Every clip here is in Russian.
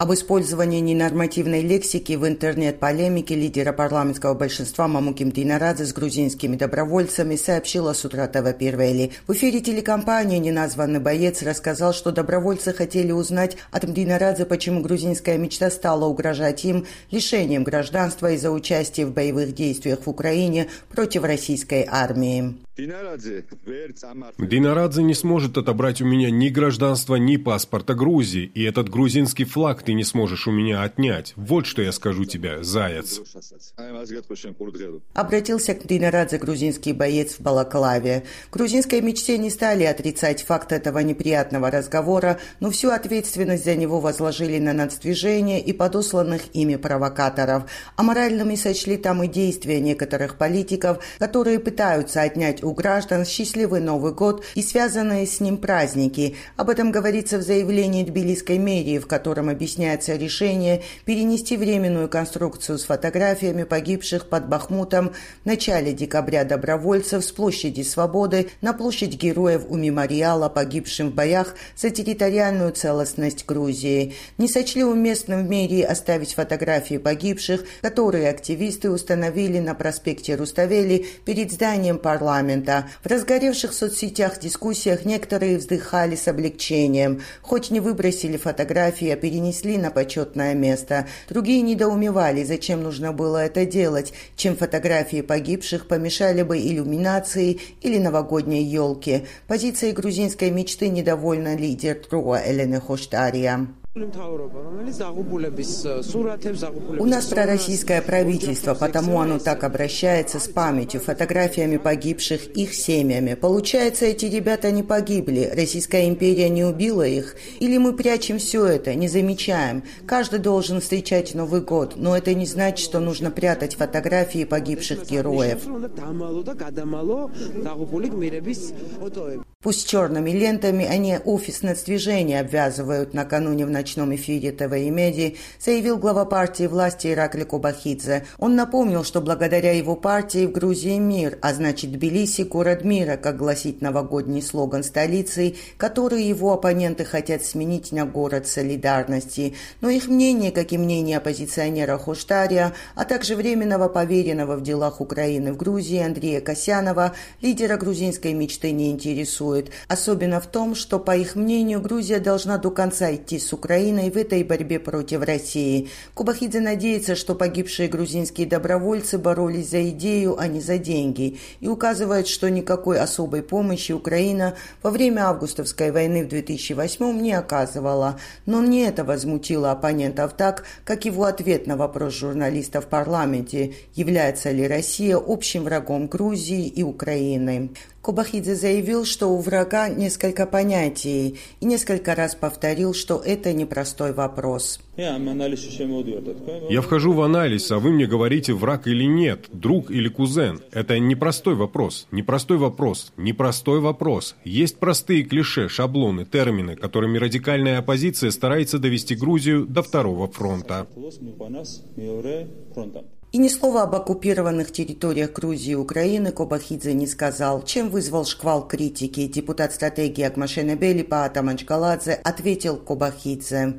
Об использовании ненормативной лексики в интернет-полемике лидера парламентского большинства Мамуким Динарадзе с грузинскими добровольцами сообщила с утра ТВ Первели. В эфире телекомпании неназванный боец рассказал, что добровольцы хотели узнать от Динарадзе, почему грузинская мечта стала угрожать им лишением гражданства из-за участия в боевых действиях в Украине против российской армии. Динарадзе не сможет отобрать у меня ни гражданства, ни паспорта Грузии, и этот грузинский флаг ты не сможешь у меня отнять. Вот что я скажу тебе, заяц. Обратился к Динарадзе грузинский боец в балаклаве. В грузинской мечте не стали отрицать факт этого неприятного разговора, но всю ответственность за него возложили на нацдвижение и подосланных ими провокаторов. Аморальными сочли там и действия некоторых политиков, которые пытаются отнять у граждан счастливый Новый год и связанные с ним праздники. Об этом говорится в заявлении тбилисской мэрии, в котором объясняется решение перенести временную конструкцию с фотографиями погибших под Бахмутом в начале декабря добровольцев с площади Свободы на площадь героев у мемориала погибшим в боях за территориальную целостность Грузии. Не сочли уместным в мэрии оставить фотографии погибших, которые активисты установили на проспекте Руставели перед зданием парламента. В разгоревших соцсетях дискуссиях некоторые вздыхали с облегчением. Хоть не выбросили фотографии, а перенесли на почетное место. Другие недоумевали, зачем нужно было это делать, чем фотографии погибших помешали бы иллюминации или новогодней елке. Позицией грузинской мечты недовольна лидер ТРО Элена Хоштария. У нас пророссийское правительство, потому оно так обращается с памятью, фотографиями погибших, их семьями. Получается, эти ребята не погибли, Российская империя не убила их? Или мы прячем все это, не замечаем? Каждый должен встречать Новый год, но это не значит, что нужно прятать фотографии погибших героев. Пусть черными лентами они офис нацдвижения обвязывают. Накануне в ночном эфире ТВ и Меди заявил глава партии власти Иракли Кобахидзе. Он напомнил, что благодаря его партии в Грузии мир, а значит Тбилиси – город мира, как гласит новогодний слоган столицы, который его оппоненты хотят сменить на город солидарности. Но их мнение, как и мнение оппозиционера Хоштария, а также временного поверенного в делах Украины в Грузии Андрея Касьянова, лидера грузинской мечты не интересует. Особенно в том, что, по их мнению, Грузия должна до конца идти с Украиной в этой борьбе против России. Кобахидзе надеется, что погибшие грузинские добровольцы боролись за идею, а не за деньги, и указывает, что никакой особой помощи Украина во время августовской войны в 2008 не оказывала. Но не это возмутило оппонентов так, как его ответ на вопрос журналиста в парламенте, является ли Россия общим врагом Грузии и Украины. Кобахидзе заявил, что у врага несколько понятий, и несколько раз повторил, что это непростой вопрос. Я вхожу в анализ, а вы мне говорите, враг или нет, друг или кузен. Это непростой вопрос, непростой вопрос, непростой вопрос. Есть простые клише, шаблоны, термины, которыми радикальная оппозиция старается довести Грузию до второго фронта. И ни слова об оккупированных территориях Грузии и Украины Кобахидзе не сказал, чем вызвал шквал критики. Депутат стратегии Акмашена Белипа Атаманчкаладзе ответил Кобахидзе.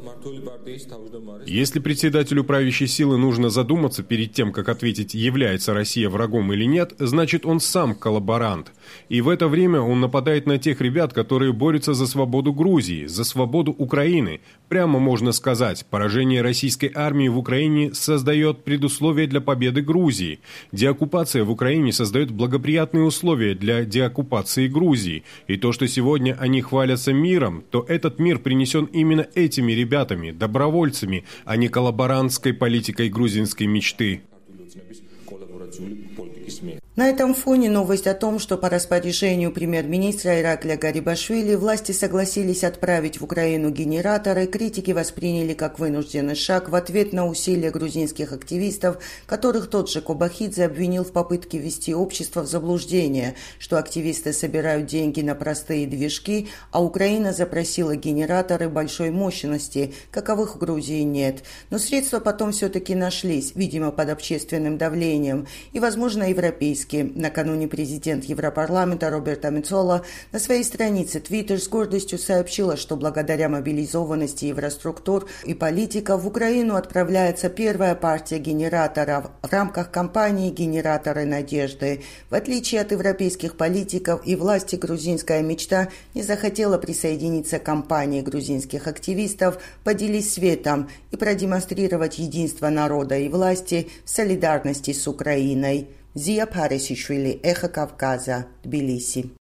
Если председателю правящей силы нужно задуматься перед тем, как ответить, является Россия врагом или нет, значит он сам коллаборант. И в это время он нападает на тех ребят, которые борются за свободу Грузии, за свободу Украины. Прямо можно сказать, поражение российской армии в Украине создает предусловие для победы Грузии. Деоккупация в Украине создает благоприятные условия для деоккупации Грузии. И то, что сегодня они хвалятся миром, то этот мир принесен именно этими ребятами, добровольцами, а не коллаборантской политикой грузинской мечты. На этом фоне новость о том, что по распоряжению премьер-министра Иракля Гарибашвили власти согласились отправить в Украину генераторы, критики восприняли как вынужденный шаг в ответ на усилия грузинских активистов, которых тот же Кобахидзе обвинил в попытке ввести общество в заблуждение, что активисты собирают деньги на простые движки, а Украина запросила генераторы большой мощности, каковых в Грузии нет. Но средства потом все-таки нашлись, видимо, под общественным давлением, и, возможно, европейские Зеленский. Накануне президент Европарламента Роберта Мецола на своей странице Twitter с гордостью сообщила, что благодаря мобилизованности инфраструктур и политиков в Украину отправляется первая партия генераторов в рамках кампании «Генераторы надежды». В отличие от европейских политиков и власти, грузинская мечта не захотела присоединиться к кампании грузинских активистов «Поделись светом» и продемонстрировать единство народа и власти в солидарности с Украиной. Зия Парисишвили, Эхо Кавказа, Тбилиси.